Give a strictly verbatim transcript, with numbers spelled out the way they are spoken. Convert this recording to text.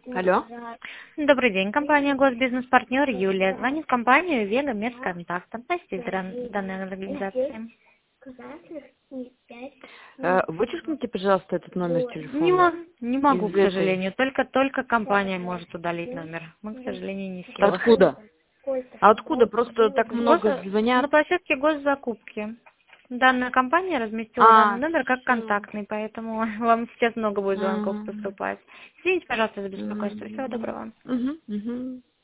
Алло. Добрый день, компания Госбизнес-партнер Юлия. Звонит в компанию Вега Медконтакт. Относитесь к дан- данной организации. Э, Вычеркните, пожалуйста, этот номер Не, телефона мо- не могу, из к этой. сожалению. Только, только компания может удалить номер. Мы, к сожалению, не в силах. Откуда? А откуда? Просто так Гос... много звонят. На площадке госзакупки. Данная компания разместила данный А, номер как все. контактный, поэтому вам сейчас много будет звонков поступать. Извините, пожалуйста, за беспокойство. Всего доброго. Угу, угу.